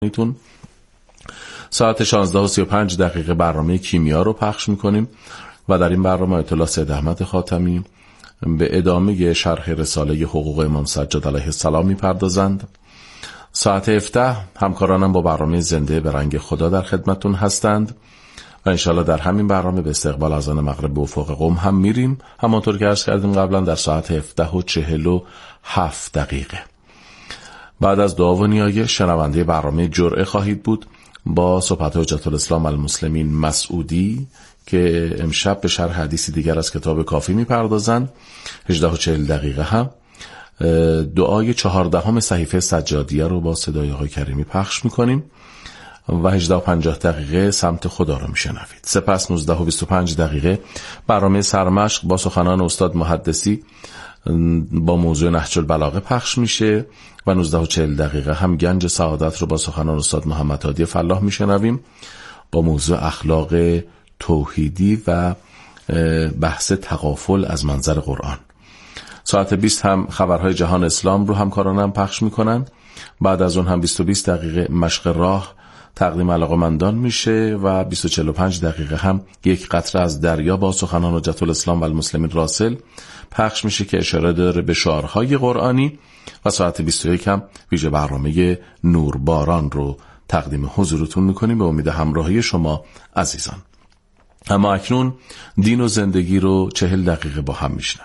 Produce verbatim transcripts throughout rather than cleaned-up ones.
میتون ساعت شانزده و سی و پنج دقیقه برنامه کیمیا رو پخش میکنیم و در این برنامه آیت الله سید احمد خاتمی به ادامه شرح رساله حقوق امام سجاد علیه السلام میپردازند. ساعت هفده همکارانم با برنامه زنده به رنگ خدا در خدمتون هستند و انشالله در همین برنامه به استقبال اذان مغرب به افق قم هم میریم، همانطور که عرض کردیم قبلا در ساعت هفده و چهل و هفت دقیقه. بعد از دعا و نیایش شنونده برنامه جرعه خواهید بود با صحبت حجت الاسلام المسلمین مسعودی که امشب به شرح حدیثی دیگر از کتاب کافی میپردازند. هجده و چهل دقیقه هم دعای چهاردهم صحیفه سجادیه رو با صدای آقای کریمی پخش میکنیم و هجده و پنجاه دقیقه سمت خدا رو میشنوید. سپس نوزده و بیست و پنج دقیقه برنامه سرمشق با سخنان استاد محدثی با موضوع نهج البلاغه پخش میشه و نوزده و چهل دقیقه هم گنج سعادت رو با سخنان استاد محمد هادی فلاح میشنویم با موضوع اخلاق توحیدی و بحث تغافل از منظر قرآن. ساعت بیست هم خبرهای جهان اسلام رو همکارانم پخش میکنن. بعد از اون هم بیست و بیست دقیقه مشق راه تقدیم علاقه‌مندان میشه و بیست و چهل و پنج دقیقه هم یک قطره از دریا با سخنان حجت الاسلام و المسلمین راسل پخش میشه که اشاره داره به شعارهای قرآنی و ساعت بیست و یک هم ویژه برنامه نور باران رو تقدیم حضورتون میکنیم به امید همراهی شما عزیزان. اما اکنون دین و زندگی رو چهل دقیقه با هم میشنویم.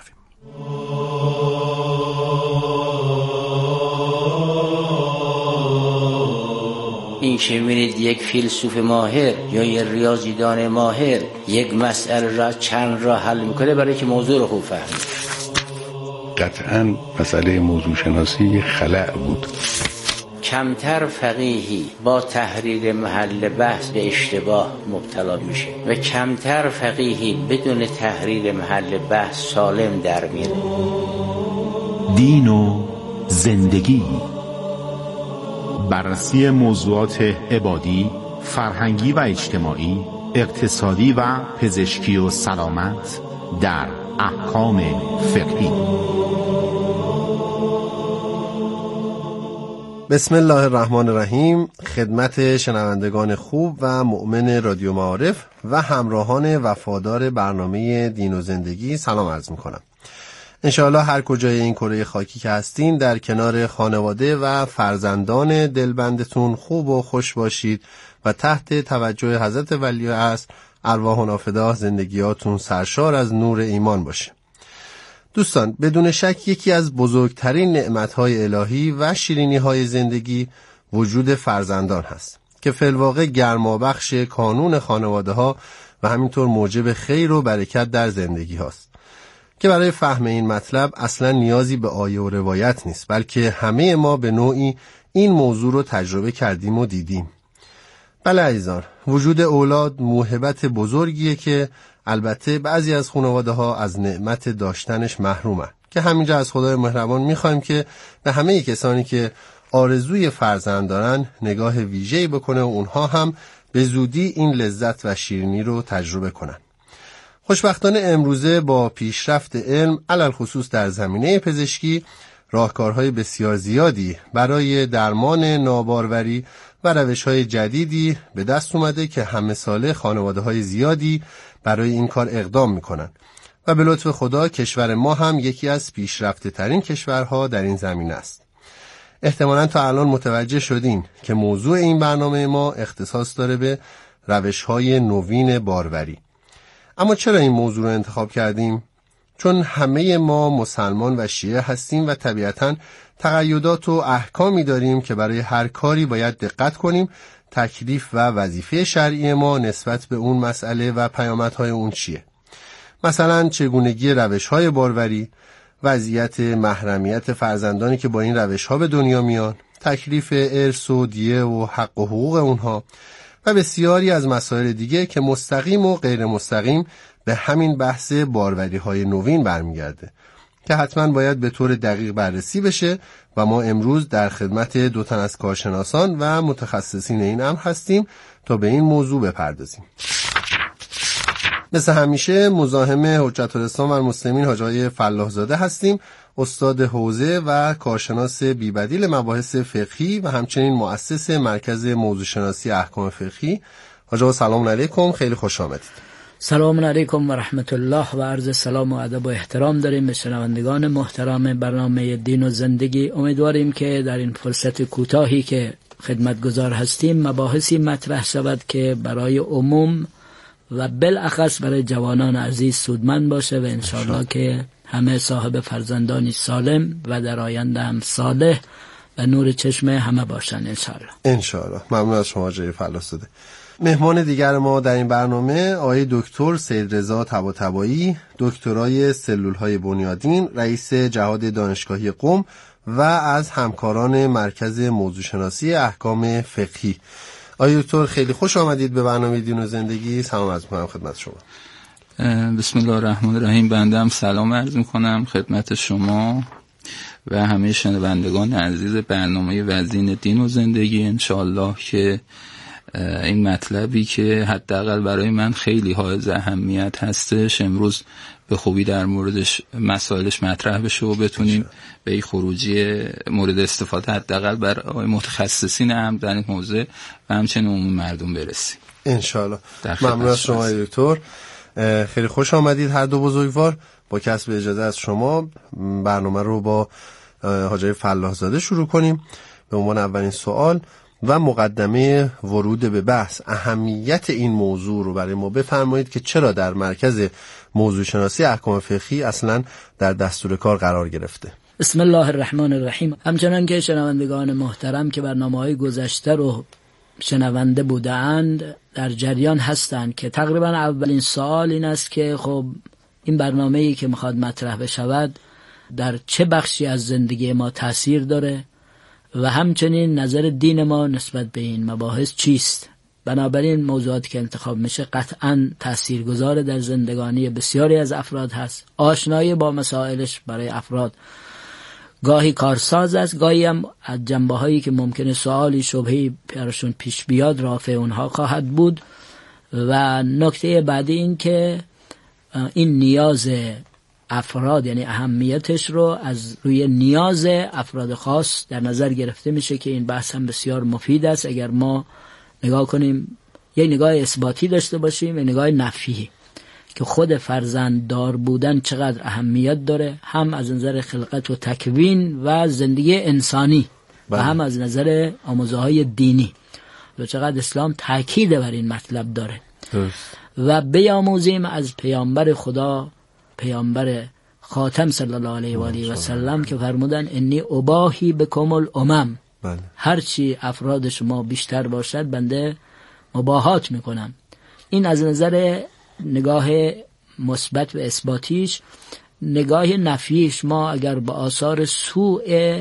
این که می‌بینید یک فیلسوف ماهر یا یک ریاضیدان ماهر یک مسئله را چند را حل میکنه برای که موضوع رو خوب فهمید. قطعاً مسئله موضوع شناسی خلأ بود. کمتر فقیهی با تحریر محل بحث به اشتباه مبتلا میشه و کمتر فقیهی بدون تحریر محل بحث سالم در میره. دین و زندگی، بررسی موضوعات عبادی، فرهنگی و اجتماعی، اقتصادی و پزشکی و سلامت در احکام فقهی. بسم الله الرحمن الرحیم. خدمت شنوندگان خوب و مؤمن رادیو معارف و همراهان وفادار برنامه دین و زندگی سلام عرض میکنم. انشاءالله هر کجای این کره خاکی که هستین در کنار خانواده و فرزندان دلبندتون خوب و خوش باشید و تحت توجه حضرت ولیعصر ارواح و نافده زندگیاتون سرشار از نور ایمان باشه. دوستان، بدون شک یکی از بزرگترین نعمتهای الهی و شیرینیهای زندگی وجود فرزندان هست که فی الواقع گرمابخش کانون خانواده ها و همینطور موجب خیر و برکت در زندگی هاست که برای فهم این مطلب اصلا نیازی به آیه و روایت نیست، بلکه همه ما به نوعی این موضوع رو تجربه کردیم و دیدیم. بله عزیزان، وجود اولاد موهبت بزرگیه که البته بعضی از خانواده ها از نعمت داشتنش محرومن، که همینجا از خدای مهربان میخوایم که به همه کسانی که آرزوی فرزند دارن نگاه ویژه‌ای بکنه و اونها هم به زودی این لذت و شیرینی رو تجربه کنن. خوشبختانه امروزه با پیشرفت علم علل خصوص در زمینه پزشکی راهکارهای بسیار زیادی برای درمان ناباروری و روش‌های جدیدی به دست اومده که همه ساله خانواده‌های زیادی برای این کار اقدام میکنن و به لطف خدا کشور ما هم یکی از پیشرفته ترین کشورها در این زمینه است. احتمالاً تا الان متوجه شدین که موضوع این برنامه ما اختصاص داره به روش‌های نوین باروری. اما چرا این موضوع رو انتخاب کردیم؟ چون همه ما مسلمان و شیعه هستیم و طبیعتاً تقیدات و احکامی داریم که برای هر کاری باید دقت کنیم تکلیف و وظیفه شرعی ما نسبت به اون مسئله و پیامدهای اون چیه. مثلا چگونگی روش‌های باروری، وضعیت محرمیت فرزندانی که با این روش‌ها به دنیا میان، تکلیف ارث و دیه و حق و حقوق اونها و بسیاری از مسائل دیگه که مستقیم و غیر مستقیم به همین بحث باروری‌های نوین برمیگرده که حتما باید به طور دقیق بررسی بشه و ما امروز در خدمت دو تن از کارشناسان و متخصصین این امر هستیم تا به این موضوع بپردازیم. مثل همیشه مزاحم حجت الاسلام و المسلمین حاج آقای فلاح زاده هستیم، استاد حوزه و کارشناس بی‌بدیل مباحث فقهی و همچنین مؤسس مرکز موضوع شناسی احکام فقهی. حاج آقا سلام علیکم، خیلی خوش آمدید. سلام علیکم و رحمت الله و عرض سلام و ادب و احترام داریم به شنوندگان محترم برنامه دین و زندگی. امیدواریم که در این فرصت کوتاهی که خدمتگزار هستیم مباحثی مطرح شود که برای عموم و بالاخص برای جوانان عزیز سودمند باشه و انشاءالله که همه صاحب فرزندانی سالم و در آینده هم صالح و نور چشم همه باشن انشاءالله. انشاءالله. ممنون از شما جای فلاح زاده. مهمان دیگر ما در این برنامه آقای دکتر سیدرضا طباطبایی، دکترای سلول‌های بنیادین، رئیس جهاد دانشگاهی قم و از همکاران مرکز موضوع شناسی احکام فقهی. آقای دکتر خیلی خوش آمدید به برنامه دین و زندگی. سلام عرض می‌کنم خدمت شما. بسم الله الرحمن الرحیم. بنده هم سلام عرض می‌کنم خدمت شما و همه شنوندگان عزیز برنامه وزین دین و زندگی. انشاءالله که این مطلبی که حداقل برای من خیلی حائز اهمیت هستش امروز به خوبی در موردش مسائلش مطرح بشه و بتونیم به این خروجی مورد استفاده حداقل برای متخصصین هم در این حوزه و همچنین عموم مردم برسیم انشاءالله. ممنون از شما دکتر، خیلی خوش آمدید هر دو بزرگوار. با کسب اجازه از شما برنامه رو با حاج آقای فلاح زاده شروع کنیم. به عنوان اولین سوال و مقدمه ورود به بحث، اهمیت این موضوع رو برای ما بفرمایید که چرا در مرکز موضوع شناسی احکام فقهی اصلا در دستور کار قرار گرفته. بسم الله الرحمن الرحیم. همچنان که شنوندگان محترم که برنامه‌های گذشته رو شنونده بودند در جریان هستند که تقریبا اولین سوال این است که خب این برنامه‌ای که میخواد مطرح بشود در چه بخشی از زندگی ما تأثیر داره و همچنین نظر دین ما نسبت به این مباحث چیست. بنابراین موضوعاتی که انتخاب میشه قطعاً تاثیرگذار در زندگانی بسیاری از افراد هست. آشنایی با مسائلش برای افراد گاهی کارساز است، گاهی هم از جنبه‌هایی که ممکنه سوالی شبهه‌ای براشون پیش بیاد رافع اونها خواهد بود. و نکته بعدی این که این نیاز افراد یعنی اهمیتش رو از روی نیاز افراد خاص در نظر گرفته میشه که این بحث هم بسیار مفید است اگر ما نگاه کنیم، یک نگاه اثباتی داشته باشیم و نگاه نفی که خود فرزنددار بودن چقدر اهمیت داره، هم از نظر خلقت و تکوین و زندگی انسانی بله. و هم از نظر آموزه های دینی و چقدر اسلام تاکید بر این مطلب داره درست. و بیاموزیم از پیامبر خدا، پیامبر خاتم صلی الله علیه و آله و سلم که فرمودن انی اباهی بکم الامم، بله. هرچی افراد شما بیشتر باشد بنده مباهات میکنم. این از نظر نگاه مثبت و اثباتیش. نگاه نفیش، ما اگر با آثار سوء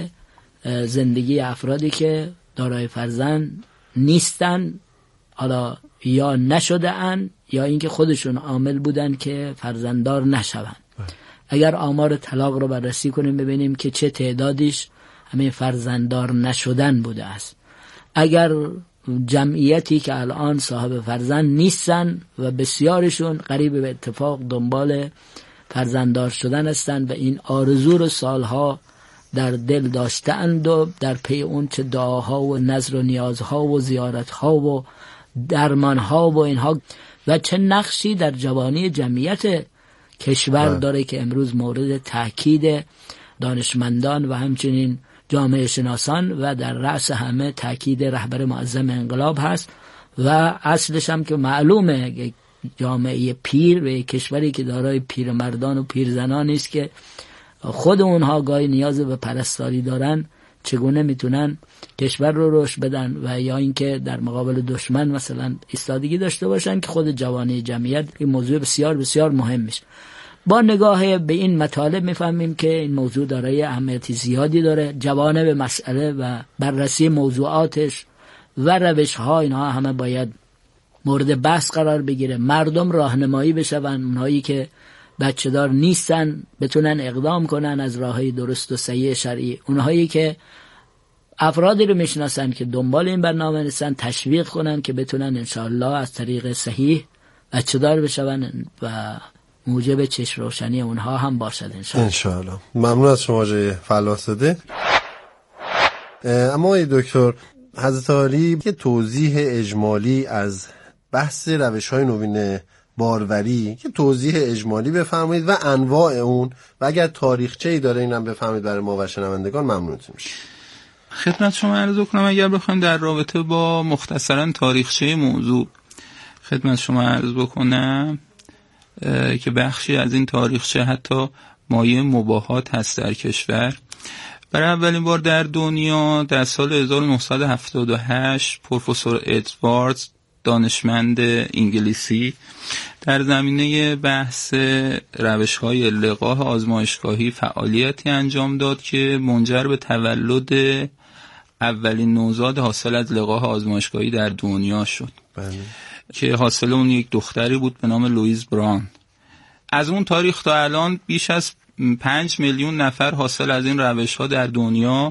زندگی افرادی که دارای فرزند نیستن حالا یا نشده ان یا اینکه خودشون عامل بودن که فرزنددار نشوند. اگر آمار طلاق رو بررسی کنیم ببینیم که چه تعدادیش همین فرزنددار نشدن بوده است. اگر جمعیتی که الان صاحب فرزند نیستن و بسیارشون قریب به اتفاق دنبال فرزنددار شدن هستند و این آرزو رو سالها در دل داشتند و در پی اون چه دعاها و نذر و نیازها و زیارتها و درمانها و اینها و چه نقشی در جوانی جمعیت کشور داره که امروز مورد تاکید دانشمندان و همچنین جامعه شناسان و در رأس همه تاکید رهبر معظم انقلاب هست و اصلش هم که معلومه جامعه پیر و کشوری که دارای پیرمردان و پیرزنان است که خود اونها گاهی نیاز به پرستاری دارن، چگونه میتونن کشور رو رشد بدن و یا اینکه در مقابل دشمن مثلا ایستادگی داشته باشن که خود جوانی جمعیت این موضوع بسیار بسیار مهم میشه. با نگاه به این مطالب میفهمیم که این موضوع دارای اهمیت زیادی داره. جوانب مسئله و بررسی موضوعاتش و روش ها اینها همه باید مورد بحث قرار بگیره. مردم راهنمایی بشون، اونهایی که بچه دار نیستن بتونن اقدام کنن از راههای درست و صحیح شرعی. اونهایی که افرادی رو میشناسن که دنبال این برنامه نیستن تشویق کنن که بتونن انشاءالله از طریق صحیح و بچه دار بشون و موجب چشم روشنی اونها هم باشد انشاءالله. انشاءالله. ممنون از شما آقای فلاح‌زاده. اما ای دکتر حضرت عالی که توضیح اجمالی از بحث روش‌های نوین باروری که توضیح اجمالی بفرمایید و انواع اون و اگر تاریخچه‌ای داره اینم بفرمایید برای ما و شنوندگان ممنونتون میشه. خدمت شما عرض کنم اگر بخوایم در رابطه با مختصراً تاریخچه موضوع خدمت شما عرض بکنم که بخشی از این تاریخچه حتی مایه مباهات هست در کشور. برای اولین بار در دنیا در سال هزار و نهصد و هفتاد و هشت پروفسور ادواردز دانشمند انگلیسی در زمینه بحث روش‌های لقاح آزمایشگاهی فعالیتی انجام داد که منجر به تولد اولین نوزاد حاصل از لقاح آزمایشگاهی در دنیا شد. بله. که حاصل اون یک دختری بود به نام لوئیس براون. از اون تاریخ تا الان بیش از پنج میلیون نفر حاصل از این روش‌ها در دنیا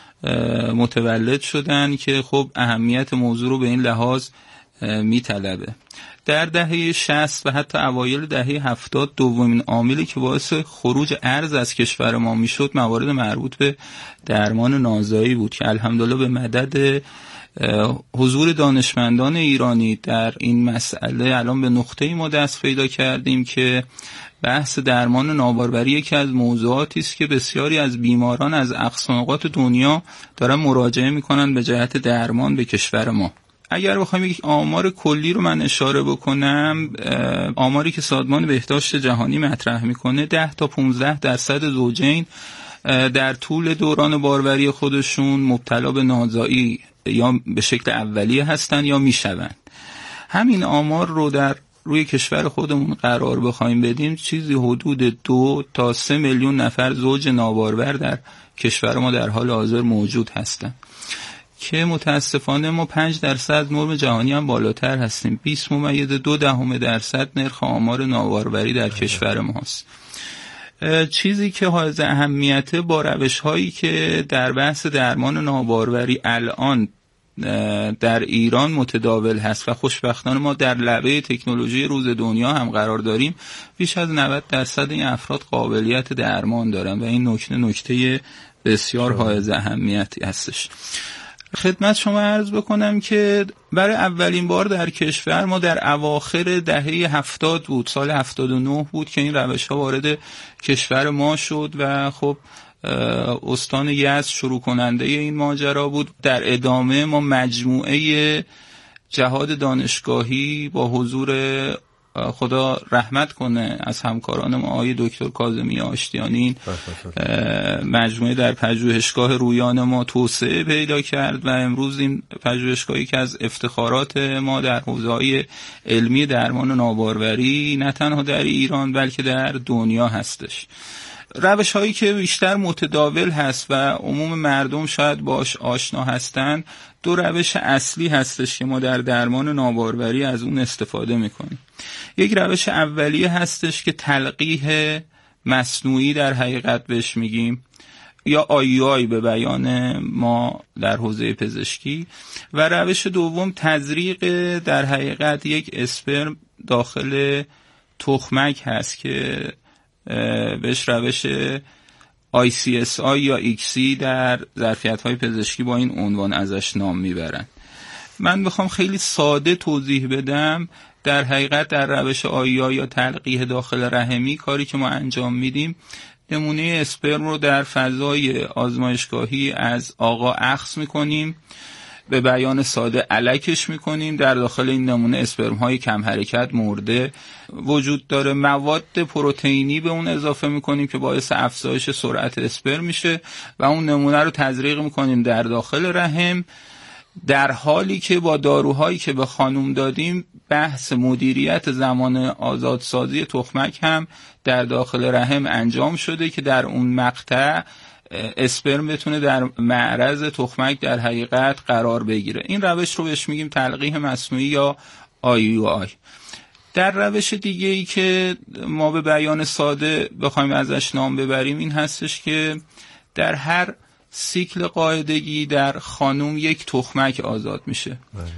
متولد شدن که خب اهمیت موضوع رو به این لحاظ میطلبه. در دهه شصت و حتی اوایل دهه هفتاد دومین عاملی که باعث خروج ارز از کشور ما میشد موارد مربوط به درمان نازایی بود که الحمدلله به مدد حضور دانشمندان ایرانی در این مسئله الان به نقطه‌ای ما دست پیدا کردیم که بحث درمان ناباروری یکی از موضوعاتی است که بسیاری از بیماران از اقصا نقاط دنیا دارن مراجعه میکنن به جهت درمان به کشور ما. اگر بخوایم یک آمار کلی رو من اشاره بکنم، آماری که سازمان بهداشت جهانی مطرح میکنه ده تا پانزده درصد زوجین در طول دوران باروری خودشون مبتلا به نازایی یا به شکل اولیه هستن یا میشون. همین آمار رو در روی کشور خودمون قرار بخوایم بدیم چیزی حدود دو تا سه میلیون نفر زوج نابارور در کشور ما در حال حاضر موجود هستن که متاسفانه ما پنج درصد نرم جهانی هم بالاتر هستیم. بیست ممیز دو دهم درصد نرخ آمار ناباروری در کشور ماست. چیزی که حائز اهمیته با روش هایی که در بحث درمان ناباروری الان در ایران متداول هست و خوشبختانه ما در لبه تکنولوژی روز دنیا هم قرار داریم، بیش از نود درصد این افراد قابلیت درمان دارن و این نکته نکته بسیار حائز اهمیتی هستش. خدمت شما عرض بکنم که برای اولین بار در کشور ما در اواخر دهه هفتاد بود، سال هفتاد و نه بود که این روش ها وارد کشور ما شد و خب استان یزد شروع کننده این ماجرا بود. در ادامه ما مجموعه جهاد دانشگاهی با حضور خدا رحمت کنه از همکاران ما آقای دکتر کاظمی آشتیانی، مجموعه در پژوهشگاه رویان ما توسعه پیدا کرد و امروز این پژوهشگاهی که از افتخارات ما در حوزه‌های علمی درمان ناباروری نه تنها در ایران بلکه در دنیا هستش. روش هایی که بیشتر متداول هست و عموم مردم شاید باش آشنا هستن، دو روش اصلی هستش که ما در درمان ناباروری از اون استفاده میکنیم. یک روش اولیه هستش که تلقیح مصنوعی در حقیقت بهش میگیم یا آی آی به بیان ما در حوزه پزشکی، و روش دوم تزریق در حقیقت یک اسپرم داخل تخمک هست که بهش روش آی سی اس آی یا ایکسی در ظرفیت‌های پزشکی با این عنوان ازش نام میبرن. من بخوام خیلی ساده توضیح بدم، در حقیقت در روش آی آی یا تلقیح داخل رحمی کاری که ما انجام میدیم، نمونه اسپرم رو در فضای آزمایشگاهی از آقا اخذ میکنیم، به بیان ساده الکش میکنیم. در داخل این نمونه اسپرم های کم حرکت مرده وجود داره، مواد پروتئینی به اون اضافه میکنیم که باعث افزایش سرعت اسپرم میشه و اون نمونه رو تزریق میکنیم در داخل رحم، در حالی که با داروهایی که به خانم دادیم بحث مدیریت زمان آزادسازی تخمک هم در داخل رحم انجام شده که در اون مقطع اسپرم بتونه در معرض تخمک در حقیقت قرار بگیره. این روش رو بهش میگیم تلقیح مصنوعی یا آی یو آی. در روش دیگه ای که ما به بیان ساده بخوایم ازش نام ببریم این هستش که در هر سیکل قاعدگی در خانم یک تخمک آزاد میشه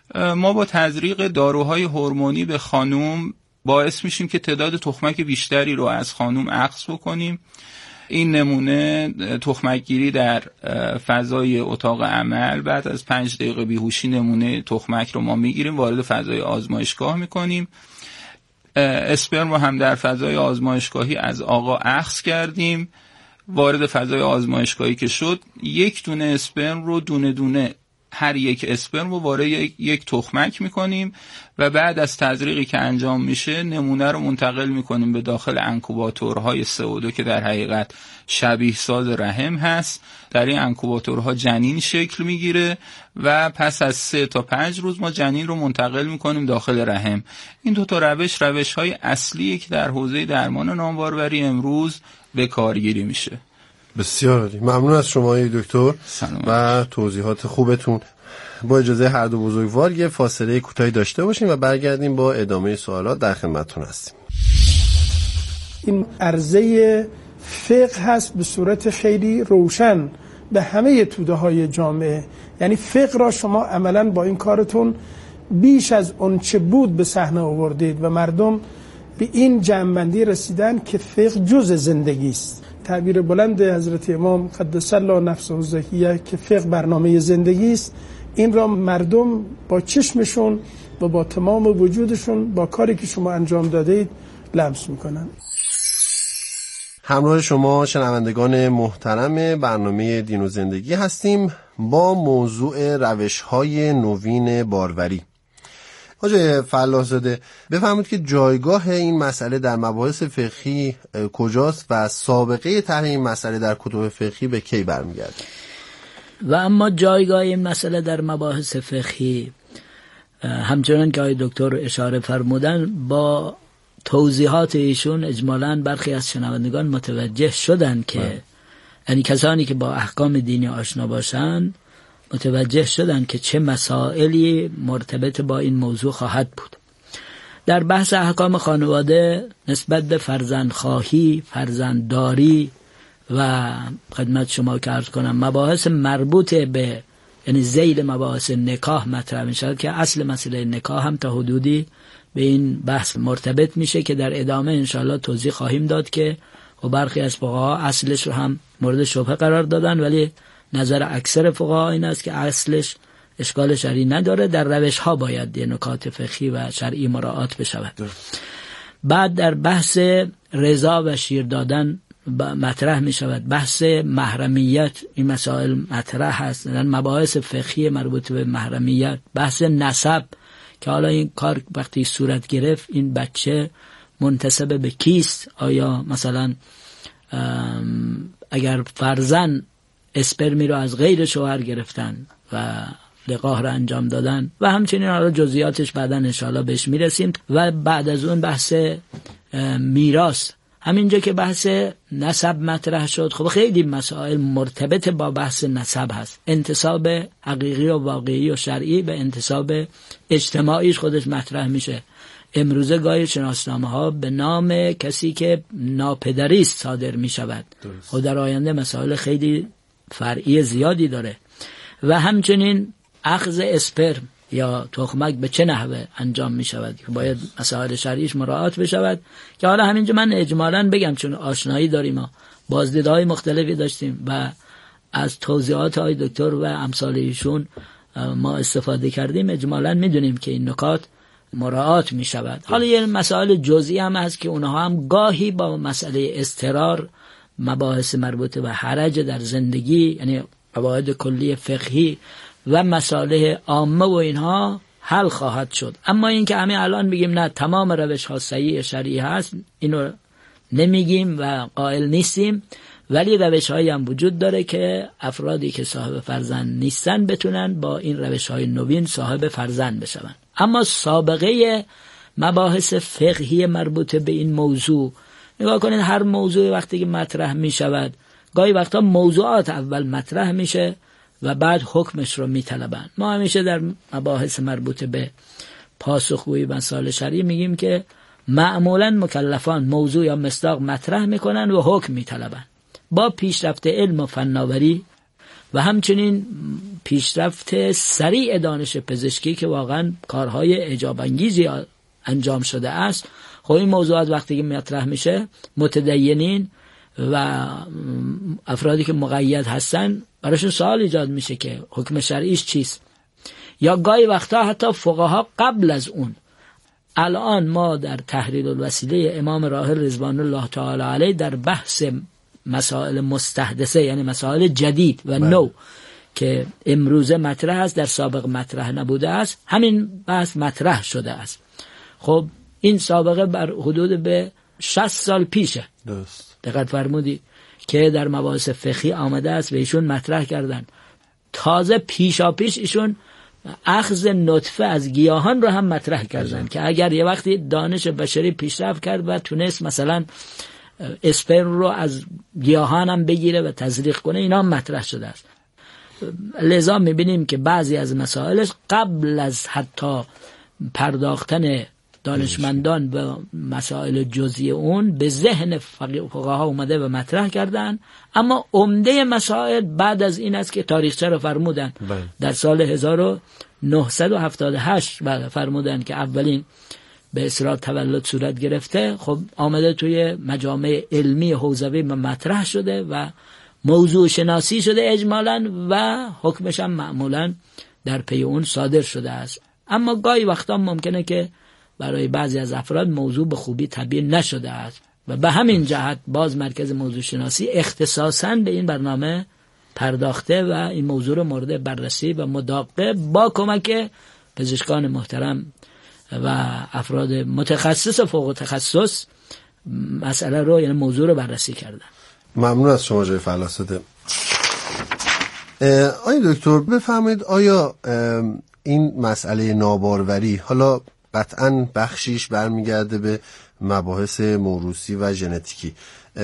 ما با تزریق داروهای هورمونی به خانم باعث میشیم که تعداد تخمک بیشتری رو از خانم اخذ بکنیم. این نمونه تخمک گیری در فضای اتاق عمل، بعد از پنج دقیقه بیهوشی نمونه تخمک رو ما میگیریم، وارد فضای آزمایشگاه میکنیم. اسپرم رو هم در فضای آزمایشگاهی از آقا اخذ کردیم. وارد فضای آزمایشگاهی که شد، یک دونه اسپرم رو دونه دونه هر یک اسپرم رو وارد یک, یک تخمک میکنیم و بعد از تزریقی که انجام میشه نمونه رو منتقل میکنیم به داخل انکوباتورهای سه و دو که در حقیقت شبیه ساز رحم هست. در این انکوباتورها جنین شکل میگیره و پس از سه تا پنج روز ما جنین رو منتقل میکنیم داخل رحم. این دو تا روش روش های اصلیه که در حوزه درمان نانباروری امروز به کارگیری میشه. بسیار عالی، ممنون از شما دکتر و توضیحات خوبتون. با اجازه هر دو بزرگوار یه فاصله کوتاهی داشته باشیم و برگردیم با ادامه سوالات در خدمتتون هستیم. این عرضه فقه هست به صورت خیلی روشن به همه توده های جامعه، یعنی فقه را شما عملا با این کارتون بیش از اون چه بود به صحنه آوردید و مردم به این جمع‌بندی رسیدن که فقه جز زندگی است. تعبیر بلند حضرت امام قدس الله نفسه الزکیه که فقه برنامه زندگی است، این را مردم با چشمشون و با تمام وجودشون با کاری که شما انجام دادید لمس میکنن. همراه شما شنوندگان محترم برنامه دین و زندگی هستیم با موضوع روش‌های نوین باروری. آقای فلاح‌زاده بفرمایید که جایگاه این مسئله در مباحث فقهی کجاست و سابقه طرح این مسئله در کتب فقهی به کی برمیگرده؟ و اما جایگاه این مسئله در مباحث فقهی همچنان که آقای دکتر اشاره فرمودن، با توضیحات ایشون اجمالاً برخی از شنوندگان متوجه شدن که یعنی کسانی که با احکام دینی آشنا باشند متوجه شدن که چه مسائلی مرتبط با این موضوع خواهد بود. در بحث احکام خانواده نسبت به فرزندخواهی، فرزندداری و خدمت شما که عرض کنم مباحث مربوط به یعنی ذیل مباحث نکاح مطرح می شود که اصل مسئله نکاح هم تا حدودی به این بحث مرتبط میشه که در ادامه انشاءالله توضیح خواهیم داد که و برخی از فقها اصلش رو هم مورد شبهه قرار دادن، ولی نظر اکثر فقها این است که اصلش اشکال شرعی نداره، در روش ها باید یه نکات فقهی و شرعی مراعات بشود. بعد در بحث رضا و شیر دادن مطرح می شود، بحث محرمیت این مسائل مطرح هست، مباحث فقهی مربوط به محرمیت، بحث نسب که حالا این کار وقتی صورت گرفت این بچه منتسب به کیست، آیا مثلا اگر فرزند اسپرمی رو از غیر شوهر گرفتن و لقاح رو انجام دادن و همچنین حالا جزئیاتش بعدا انشاءالله بهش میرسیم. و بعد از اون بحث میراث، همینجا که بحث نسب مطرح شد، خب خیلی مسائل مرتبط با بحث نسب هست، انتساب حقیقی و واقعی و شرعی به انتساب اجتماعیش خودش مطرح میشه. امروزه گاهی شناسنامه ها به نام کسی که ناپدریست صادر میشود و در آینده مسائل خیلی فرعی زیادی داره. و همچنین اخذ اسپرم یا تخمک به چه نحوه انجام می شود که باید مسائل شرعیش مراعات بشود که حالا همینجا من اجمالاً بگم چون آشنایی داریم، ما بازدیدهای مختلفی داشتیم و از توضیحات های دکتر و امثال ایشون ما استفاده کردیم، اجمالاً می دونیم که این نکات مراعات می شود. حالا یه مسائل جزئی هم هست که اونها هم گاهی با مسئله اضطرار، مباحث مربوط به حرج در زندگی یعنی قواعد کلی فقهی و مسائل عامه و اینها حل خواهد شد. اما این که همه الان بگیم نه تمام روش ها صحیح شرعی هست، اینو نمیگیم و قائل نیستیم، ولی روش هایی هم وجود داره که افرادی که صاحب فرزند نیستن بتونن با این روش های نوین صاحب فرزند بشون. اما سابقه مباحث فقهی مربوط به این موضوع، نگاه کنید هر موضوع وقتی که مطرح می شود گاهی وقتا موضوعات اول مطرح میشه و بعد حکمش رو میطلبن. ما همیشه در مباحث مربوط به پاسخگویی مسائل شرعی میگیم که معمولا مکلفان موضوع یا مصداق مطرح میکنن و حکم میطلبن. با پیشرفت علم و فناوری و همچنین پیشرفت سریع دانش پزشکی که واقعا کارهای اعجاب انگیزی انجام شده است. خب این موضوعات وقتی که مطرح میشه، متدینین و افرادی که مقید هستن براشون سوال ایجاد میشه که حکم شرعیش چیست، یا گاهی وقتا حتی فقها قبل از اون. الان ما در تحریر الوسیله امام راحل رضوان الله تعالی علیه در بحث مسائل مستحدثه، یعنی مسائل جدید و نو که امروزه مطرح است، در سابق مطرح نبوده است، همین بحث مطرح شده است. خب این سابقه بر حدود به شصت سال پیشه، درست دقت فرمودی، که در مباحث فقهی آمده است و ایشون مطرح کردن. تازه پیشا پیش ایشون اخذ نطفه از گیاهان رو هم مطرح کردن که اگر یه وقتی دانش بشری پیشرفت کرد و تونست مثلا اسپرم رو از گیاهان هم بگیره و تزریق کنه، اینا هم مطرح شده است. لذا میبینیم که بعضی از مسائلش قبل از حتی پرداختن دانشمندان به مسائل جزئی اون به ذهن فقها اومده و مطرح کردن، اما عمده مسائل بعد از این است که تاریخچه رو فرمودن. بله. در سال هزار و نهصد و هفتاد و هشت بله فرمودن که اولین به اصرار تولد صورت گرفته. خب آمده توی مجامع علمی حوزوی مطرح شده و موضوع شناسی شده اجمالاً و حکمش هم معمولاً در پی اون صادر شده است. اما گاهی وقتا ممکنه که برای بعضی از افراد موضوع به خوبی تعبیر نشده است و به همین جهت باز مرکز موضوع شناسی اختصاصاً به این برنامه پرداخته و این موضوع رو مورد بررسی و مداقه با کمک پزشکان محترم و افراد متخصص و فوق تخصص مسئله رو، یعنی موضوع رو بررسی کردن. ممنون از شما جای فلاسفه. آیا دکتر بفرمایید، آیا این مسئله ناباروری حالا قطعاً بخشیش برمیگرده به مباحث موروثی و ژنتیکی،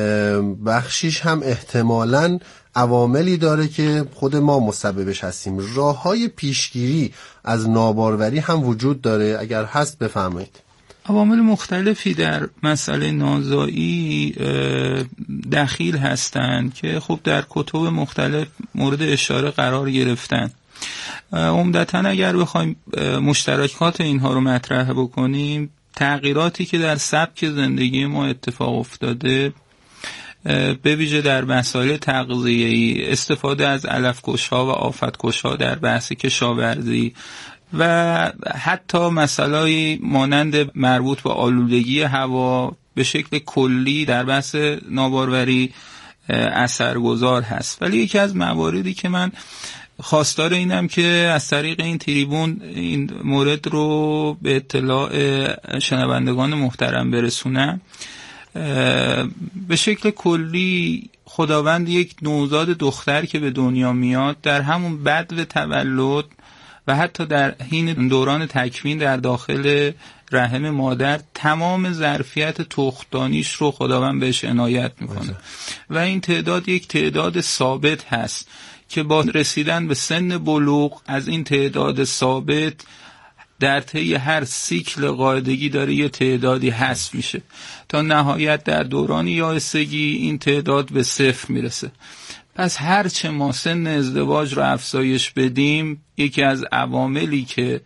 بخشیش هم احتمالاً عواملی داره که خود ما مسببش هستیم، راه‌های پیشگیری از ناباروری هم وجود داره؟ اگر هست بفرمایید. عوامل مختلفی در مسئله نازایی دخیل هستند که خب در کتب مختلف مورد اشاره قرار گرفتن. عمدتاً اگر بخوایم مشترکات اینها رو مطرح بکنیم، تغییراتی که در سبک زندگی ما اتفاق افتاده، به ویژه در مسائل تغذیه‌ای، استفاده از علف‌کش‌ها و آفت‌کش‌ها در بحث کشاورزی و حتی مسائلی مانند مربوط به آلودگی هوا به شکل کلی در بحث ناباروری اثرگذار هست. ولی یکی از مواردی که من خواستار اینم که از طریق این تریبون این مورد رو به اطلاع شنوندگان محترم برسونم، به شکل کلی خداوند یک نوزاد دختر که به دنیا میاد در همون بدو تولد و حتی در حین دوران تکوین در داخل رحم مادر تمام ظرفیت تخمدانیش رو خداوند بهش عنایت میکنه و این تعداد یک تعداد ثابت هست که با رسیدن به سن بلوغ از این تعداد ثابت در طی هر سیکل قاعدگی داره یه تعدادی حذف میشه تا نهایت در دوران یائسگی این تعداد به صفر میرسه. پس هرچه ما سن ازدواج رو افزایش بدیم، یکی از عواملی که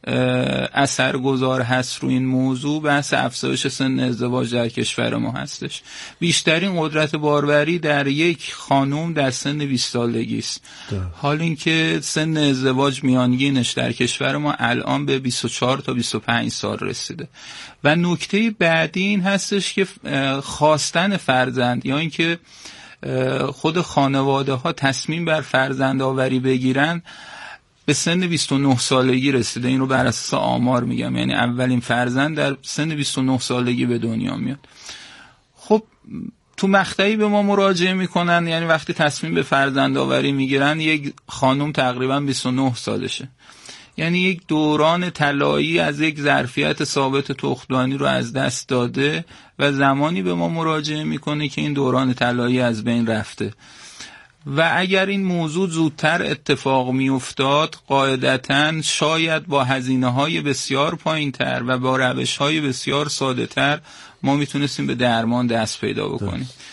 اثرگذار هست رو این موضوع بحث افزایش سن ازدواج در کشور ما هستش. بیشترین قدرت باروری در یک خانم در سن بیست سالگی است، حال اینکه سن ازدواج میانگینش در کشور ما الان به بیست و چهار تا بیست و پنج سال رسیده. و نکته بعدی این هستش که خواستن فرزند یا اینکه خود خانواده ها تصمیم بر فرزند آوری بگیرن به سن بیست و نه سالگی رسیده. این رو بر اساس آمار میگم، یعنی اولین فرزند در سن بیست و نه سالگی به دنیا میاد. خب تو مقطعی به ما مراجعه میکنن، یعنی وقتی تصمیم به فرزند آوری میگیرن یک خانم تقریبا بیست و نه سالشه، یعنی یک دوران طلایی از یک ظرفیت ثابت تخمدانی رو از دست داده و زمانی به ما مراجعه میکنه که این دوران طلایی از بین رفته. و اگر این موضوع زودتر اتفاق می افتاد، قاعدتاً شاید با هزینه‌های بسیار پایین‌تر و با روش‌های بسیار ساده‌تر ما میتونستیم به درمان دست پیدا بکنیم.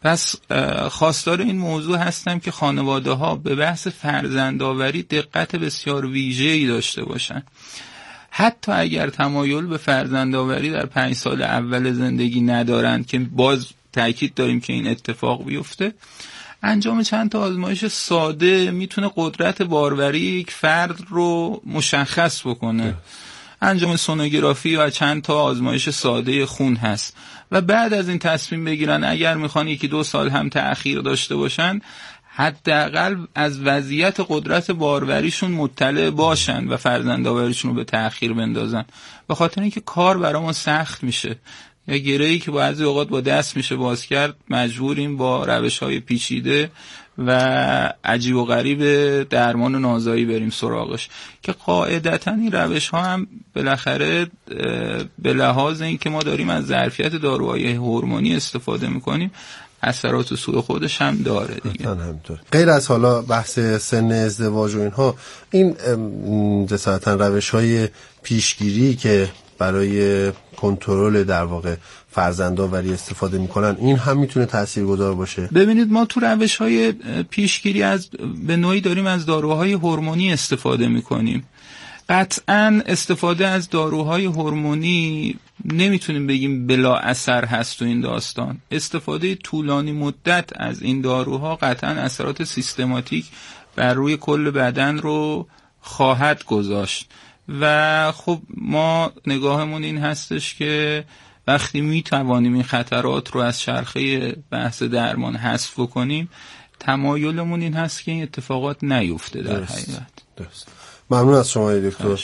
پس خواستار این موضوع هستم که خانواده ها به بحث فرزندآوری دقت بسیار ویژه‌ای داشته باشن. حتی اگر تمایل به فرزندآوری در پنج سال اول زندگی ندارند که باز تأکید داریم که این اتفاق بیفته، انجام چند تا آزمایش ساده میتونه قدرت باروری یک فرد رو مشخص بکنه. انجام سونوگرافی و چند تا آزمایش ساده خون هست و بعد از این تصمیم بگیرن اگر میخوان یکی دو سال هم تأخیر داشته باشن، حداقل از وضعیت قدرت باروریشون مطلع باشن و فرزندآوریشون رو به تأخیر بندازن، به خاطر اینکه کار برامون سخت میشه. یا گره‌ای که بعضی اوقات با دست میشه باز کرد، مجبوریم با روش‌های پیچیده و عجیب و غریب درمان و نازایی بریم سراغش که قاعدتاً این روش‌ها هم بالاخره به لحاظ اینکه ما داریم از ظرفیت داروهای هورمونی استفاده میکنیم، اثرات و سوء خودش هم داره دیگه. همینطور. غیر از حالا بحث سن ازدواج و اینها، این جسارتاً روش‌های پیشگیری که برای کنترل در واقع فرزندآوری استفاده میکنن، این هم میتونه تاثیرگذار باشه. ببینید ما تو روش‌های پیشگیری از به نوعی داریم از داروهای هورمونی استفاده میکنیم. قطعاً استفاده از داروهای هورمونی نمیتونیم بگیم بلا اثر هست تو این داستان. استفاده طولانی مدت از این داروها قطعاً اثرات سیستماتیک بر روی کل بدن رو خواهد گذاشت و خب ما نگاهمون این هستش که وقتی میتوانیم این خطرات رو از چرخه بحث درمان حذف بکنیم، تمایلمون این هست که این اتفاقات نیفته در درست. حقیقت. درست. ممنون از شما دکتر.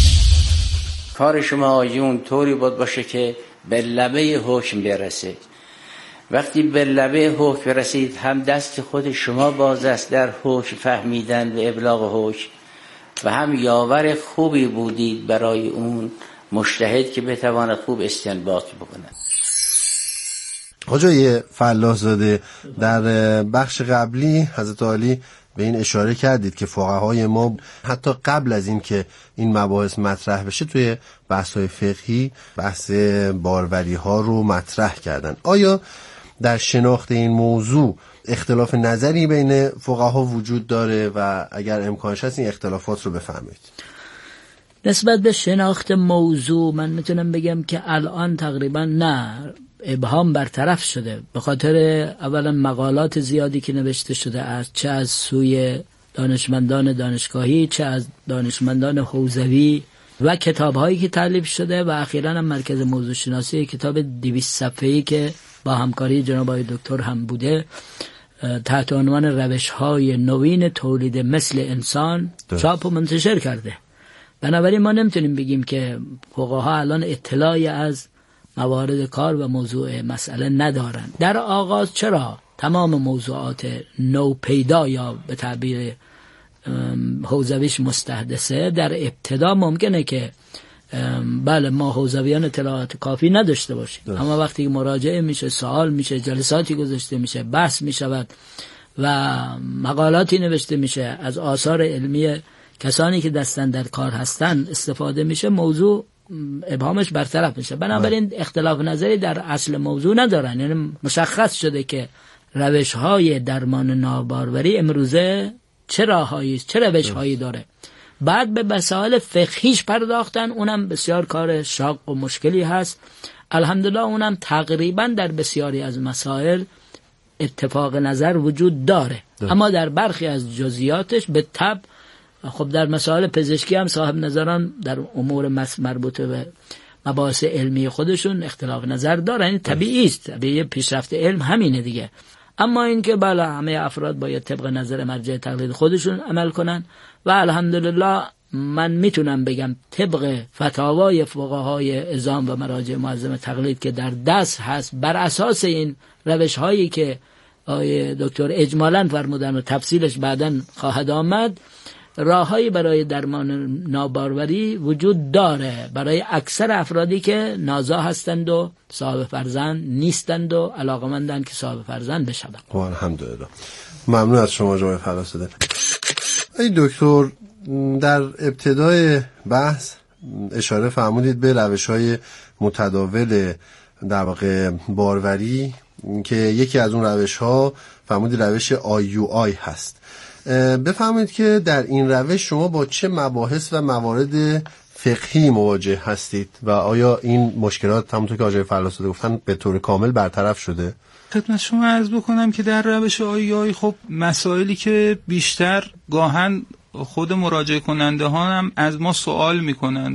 کار شما آیون طوری بود باشه که به لبه حکم برسه. وقتی به لبه حکم برسید، هم دست خود شما باز است در حکم فهمیدن و ابلاغ حکم و هم یاور خوبی بودید برای اون مجتهد که بتواند خوب استنباط بکنه. حاجی فلاح‌زاده، در بخش قبلی حضرت عالی به این اشاره کردید که فقهای ما حتی قبل از این که این مباحث مطرح بشه توی بحث‌های فقهی بحث باروری ها رو مطرح کردن. آیا در شناخت این موضوع اختلاف نظری بین فقها وجود داره و اگر امکانش هست این اختلافات رو بفهمید؟ نسبت به شناخت موضوع من میتونم بگم که الان تقریبا نه، ابهام برطرف شده، به خاطر اولا مقالات زیادی که نوشته شده است، چه از سوی دانشمندان دانشگاهی چه از دانشمندان حوزوی و کتاب‌هایی که تالیف شده و اخیراً هم مرکز موضوع شناسی کتاب دویست صفحه‌ای که با همکاری جناب آقای دکتر هم بوده تحت عنوان روش‌های نوین تولید مثل انسان چاپ و منتشر کرده. بنابراین ما نمیتونیم بگیم که فقها الان اطلاعی از موارد کار و موضوع مسئله ندارن. در آغاز چرا تمام موضوعات نو پیدا یا به تعبیر حوزویش مستحدثه، در ابتدا ممکنه که بله ما حوزویان اطلاعات کافی نداشته باشیم، دست. اما وقتی مراجعه میشه، سوال میشه، جلساتی گذاشته میشه، بحث میشود و مقالاتی نوشته میشه، از آثار علمی کسانی که دستن در کار هستن استفاده میشه، موضوع ابهامش برطرف میشه. بنابراین اختلاف نظری در اصل موضوع ندارن، یعنی مشخص شده که روش های درمان ناباروری امروزه چه راههایی، چه روش هایی داره. بعد به مسائل فقهیش پرداختن، اونم بسیار کار شاق و مشکلی هست. الحمدلله اونم تقریبا در بسیاری از مسائل اتفاق نظر وجود داره ده. اما در برخی از جزئیاتش به تبع خب در مسائل پزشکی هم صاحب نظران در امور مربوطه به مباحث علمی خودشون اختلاف نظر دارن، این طبیعی است، طبیعی پیشرفت علم همینه دیگه. اما اینکه بالا همه افراد باید طبق نظر مرجع تقلید خودشون عمل کنن و الحمدلله من میتونم بگم طبق فتاوای فقهای عظام و مراجع معظم تقلید که در دست هست، بر اساس این روش هایی که آقای دکتر اجمالاً فرمودن و تفصیلش بعداً خواهد آمد، راههایی برای درمان ناباروری وجود داره برای اکثر افرادی که نازا هستند و صاحب فرزند نیستند و علاقمندند که صاحب فرزند بشوند. الحمدلله. ممنون از شما جناب فلاح‌زاده. ای دکتر، در ابتدای بحث اشاره فرمودید به روش‌های متداول در واقع باروری که یکی از اون روش ها فرمودی روش آی یو آی هست. بفرمایید که در این روش شما با چه مباحث و موارد فقهی مواجه هستید و آیا این مشکلات همونطور که آقای فرخزاده گفتن به طور کامل برطرف شده؟ خدمت شما عرض بکنم که در روش آی آی خب مسائلی که بیشتر گاهن خود مراجعه کننده ها هم از ما سوال میکنن